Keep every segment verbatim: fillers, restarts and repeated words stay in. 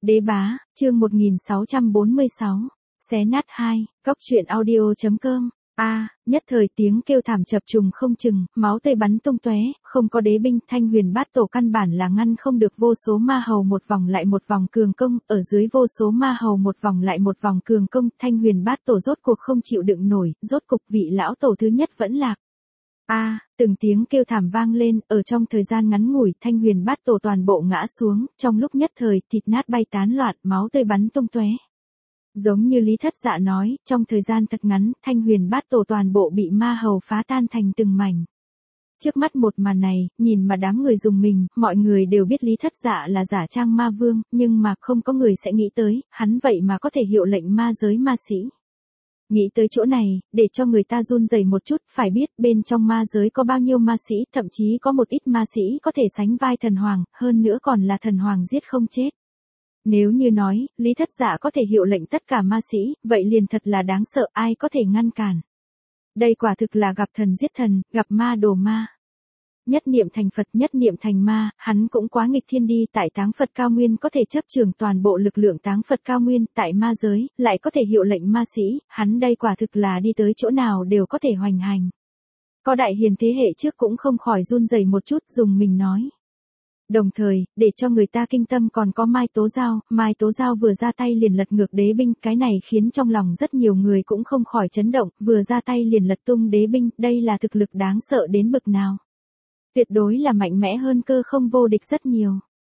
Đế bá, chương một nghìn sáu trăm bốn mươi sáu. Xé nát hai, góc truyện audio.com. A, à, nhất thời tiếng kêu thảm chập trùng không chừng, máu tươi bắn tung tóe, không có đế binh, Thanh Huyền Bát Tổ căn bản là ngăn không được vô số ma hầu một vòng lại một vòng cường công, ở dưới vô số ma hầu một vòng lại một vòng cường công, Thanh Huyền Bát Tổ rốt cuộc không chịu đựng nổi, rốt cục vị lão tổ thứ nhất vẫn lạc. A, à, từng tiếng kêu thảm vang lên, ở trong thời gian ngắn ngủi, Thanh Huyền Bát Tổ toàn bộ ngã xuống, trong lúc nhất thời, thịt nát bay tán loạn, máu tươi bắn tung tóe. Giống như Lý Thất Dạ nói, trong thời gian thật ngắn, Thanh Huyền Bát Tổ toàn bộ bị ma hầu phá tan thành từng mảnh. Trước mắt một màn này, nhìn mà đám người dùng mình, mọi người đều biết Lý Thất Dạ là giả trang ma vương, nhưng mà không có người sẽ nghĩ tới, hắn vậy mà có thể hiệu lệnh ma giới ma sĩ. Nghĩ tới chỗ này, để cho người ta run rẩy một chút, phải biết bên trong ma giới có bao nhiêu ma sĩ, thậm chí có một ít ma sĩ có thể sánh vai thần hoàng, hơn nữa còn là thần hoàng giết không chết. Nếu như nói, Lý Thất Dạ có thể hiệu lệnh tất cả ma sĩ, vậy liền thật là đáng sợ, ai có thể ngăn cản. Đây quả thực là gặp thần giết thần, gặp ma đổ ma. Nhất niệm thành Phật, nhất niệm thành ma, hắn cũng quá nghịch thiên đi, tại Táng Phật Cao Nguyên có thể chấp trường toàn bộ lực lượng Táng Phật Cao Nguyên, tại ma giới, lại có thể hiệu lệnh ma sĩ, hắn đây quả thực là đi tới chỗ nào đều có thể hoành hành. Có đại hiền thế hệ trước cũng không khỏi run rẩy một chút, dùng mình nói. Đồng thời, để cho người ta kinh tâm còn có Mai Tố Giao, Mai Tố Giao vừa ra tay liền lật ngược đế binh, cái này khiến trong lòng rất nhiều người cũng không khỏi chấn động, vừa ra tay liền lật tung đế binh, đây là thực lực đáng sợ đến bực nào. Tuyệt đối là mạnh mẽ hơn cơ không vô địch rất nhiều.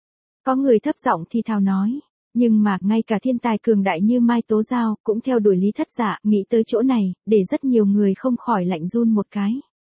Có người thấp giọng thì thào nói, nhưng mà ngay cả thiên tài cường đại như Mai Tố Giao cũng theo đuổi Lý Thất Dạ, nghĩ tới chỗ này, để rất nhiều người không khỏi lạnh run một cái.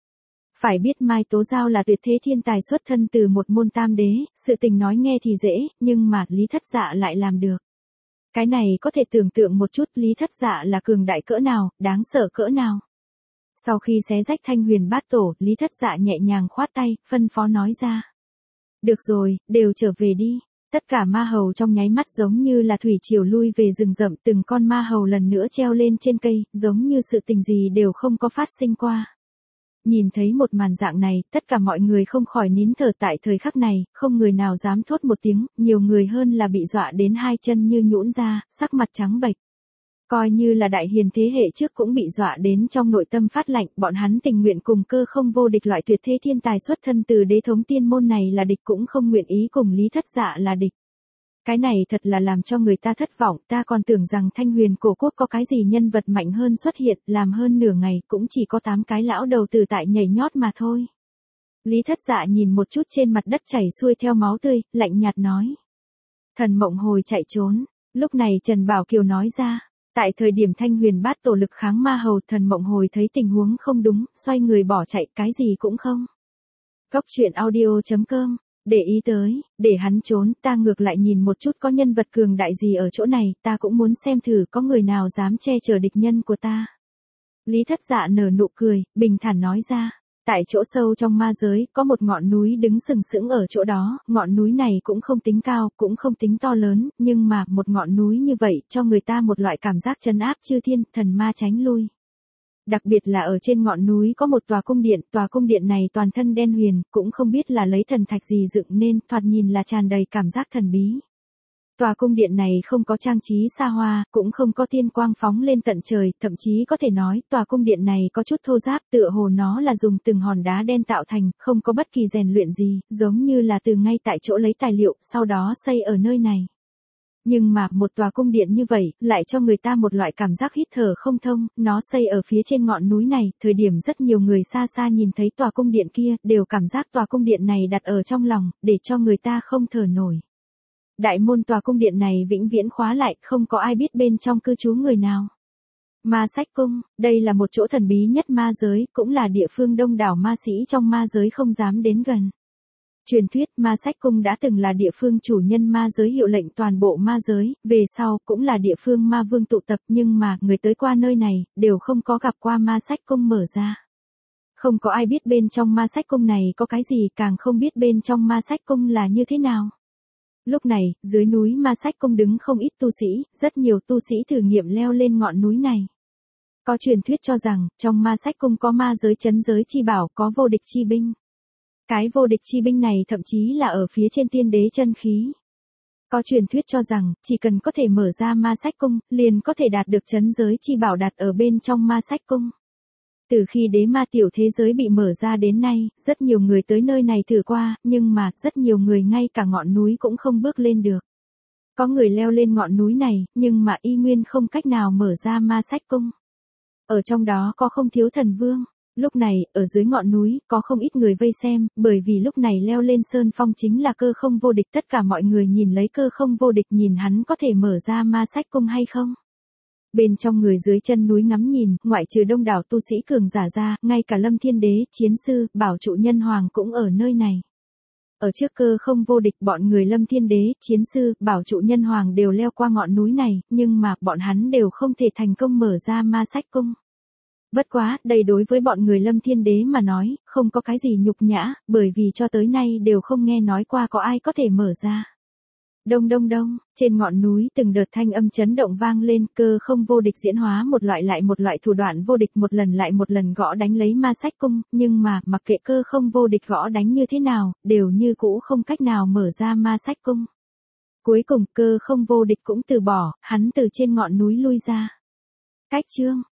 Phải biết Mai Tố Giao là tuyệt thế thiên tài xuất thân từ một môn tam đế, sự tình nói nghe thì dễ, nhưng mà Lý Thất Dạ lại làm được. Cái này có thể tưởng tượng một chút Lý Thất Dạ là cường đại cỡ nào, đáng sợ cỡ nào. Sau khi xé rách Thanh Huyền Bát Tổ, Lý Thất Dạ nhẹ nhàng khoát tay, phân phó nói ra. Được rồi, đều trở về đi. Tất cả ma hầu trong nháy mắt giống như là thủy triều lui về rừng rậm, từng con ma hầu lần nữa treo lên trên cây, giống như sự tình gì đều không có phát sinh qua. Nhìn thấy một màn dạng này, tất cả mọi người không khỏi nín thở tại thời khắc này, không người nào dám thốt một tiếng, nhiều người hơn là bị dọa đến hai chân như nhũn ra, sắc mặt trắng bệch. Coi như là đại hiền thế hệ trước cũng bị dọa đến trong nội tâm phát lạnh, bọn hắn tình nguyện cùng cơ không vô địch loại tuyệt thế thiên tài xuất thân từ đế thống tiên môn này là địch cũng không nguyện ý cùng Lý Thất Dạ là địch. Cái này thật là làm cho người ta thất vọng, ta còn tưởng rằng Thanh Huyền cổ quốc có cái gì nhân vật mạnh hơn xuất hiện, làm hơn nửa ngày cũng chỉ có tám cái lão đầu tử tại nhảy nhót mà thôi. Lý Thất Dạ nhìn một chút trên mặt đất chảy xuôi theo máu tươi, lạnh nhạt nói. Thần Mộng Hồi chạy trốn, lúc này Trần Bảo Kiều nói ra, tại thời điểm Thanh Huyền Bát Tổ lực kháng ma hầu, Thần Mộng Hồi thấy tình huống không đúng, xoay người bỏ chạy, cái gì cũng không. Góc truyện audio.com. Để ý tới, để hắn trốn, ta ngược lại nhìn một chút có nhân vật cường đại gì ở chỗ này, ta cũng muốn xem thử có người nào dám che chở địch nhân của ta. Lý Thất Dạ nở nụ cười, bình thản nói ra, tại chỗ sâu trong ma giới, có một ngọn núi đứng sừng sững ở chỗ đó, ngọn núi này cũng không tính cao, cũng không tính to lớn, nhưng mà một ngọn núi như vậy cho người ta một loại cảm giác trấn áp chư thiên, thần ma tránh lui. Đặc biệt là ở trên ngọn núi có một tòa cung điện, tòa cung điện này toàn thân đen huyền, cũng không biết là lấy thần thạch gì dựng nên, thoạt nhìn là tràn đầy cảm giác thần bí. Tòa cung điện này không có trang trí xa hoa, cũng không có tiên quang phóng lên tận trời, thậm chí có thể nói, tòa cung điện này có chút thô ráp, tựa hồ nó là dùng từng hòn đá đen tạo thành, không có bất kỳ rèn luyện gì, giống như là từ ngay tại chỗ lấy tài liệu, sau đó xây ở nơi này. Nhưng mà một tòa cung điện như vậy, lại cho người ta một loại cảm giác hít thở không thông, nó xây ở phía trên ngọn núi này, thời điểm rất nhiều người xa xa nhìn thấy tòa cung điện kia, đều cảm giác tòa cung điện này đặt ở trong lòng, để cho người ta không thở nổi. Đại môn tòa cung điện này vĩnh viễn khóa lại, không có ai biết bên trong cư trú người nào. Ma Sách Cung, đây là một chỗ thần bí nhất ma giới, cũng là địa phương đông đảo ma sĩ trong ma giới không dám đến gần. Truyền thuyết Ma Sách Cung đã từng là địa phương chủ nhân ma giới hiệu lệnh toàn bộ ma giới, về sau cũng là địa phương ma vương tụ tập, nhưng mà người tới qua nơi này, đều không có gặp qua Ma Sách Cung mở ra. Không có ai biết bên trong Ma Sách Cung này có cái gì, càng không biết bên trong Ma Sách Cung là như thế nào. Lúc này, dưới núi Ma Sách Cung đứng không ít tu sĩ, rất nhiều tu sĩ thử nghiệm leo lên ngọn núi này. Có truyền thuyết cho rằng, trong Ma Sách Cung có ma giới trấn giới chi bảo, có vô địch chi binh. Cái vô địch chi binh này thậm chí là ở phía trên tiên đế chân khí. Có truyền thuyết cho rằng, chỉ cần có thể mở ra ma sách cung, liền có thể đạt được trấn giới chi bảo đặt ở bên trong ma sách cung. Từ khi đế ma tiểu thế giới bị mở ra đến nay, rất nhiều người tới nơi này thử qua, nhưng mà, rất nhiều người ngay cả ngọn núi cũng không bước lên được. Có người leo lên ngọn núi này, nhưng mà y nguyên không cách nào mở ra ma sách cung. Ở trong đó có không thiếu thần vương. Lúc này, ở dưới ngọn núi, có không ít người vây xem, bởi vì lúc này leo lên sơn phong chính là Cơ Không Vô Địch. Tất cả mọi người nhìn lấy Cơ Không Vô Địch, nhìn hắn có thể mở ra ma sách cung hay không. Bên trong người dưới chân núi ngắm nhìn, ngoại trừ đông đảo tu sĩ cường giả ra, ngay cả Lâm Thiên Đế, Chiến Sư, Bảo Trụ Nhân Hoàng cũng ở nơi này. Ở trước Cơ Không Vô Địch, bọn người Lâm Thiên Đế, Chiến Sư, Bảo Trụ Nhân Hoàng đều leo qua ngọn núi này, nhưng mà, bọn hắn đều không thể thành công mở ra ma sách cung. Bất quá, đây đối với bọn người Lâm Thiên Đế mà nói, không có cái gì nhục nhã, bởi vì cho tới nay đều không nghe nói qua có ai có thể mở ra. Đông đông đông, trên ngọn núi từng đợt thanh âm chấn động vang lên, Cơ Không Vô Địch diễn hóa một loại lại một loại thủ đoạn vô địch, một lần lại một lần gõ đánh lấy ma sách cung, nhưng mà, mặc kệ Cơ Không Vô Địch gõ đánh như thế nào, đều như cũ không cách nào mở ra ma sách cung. Cuối cùng, Cơ Không Vô Địch cũng từ bỏ, hắn từ trên ngọn núi lui ra. Cách chương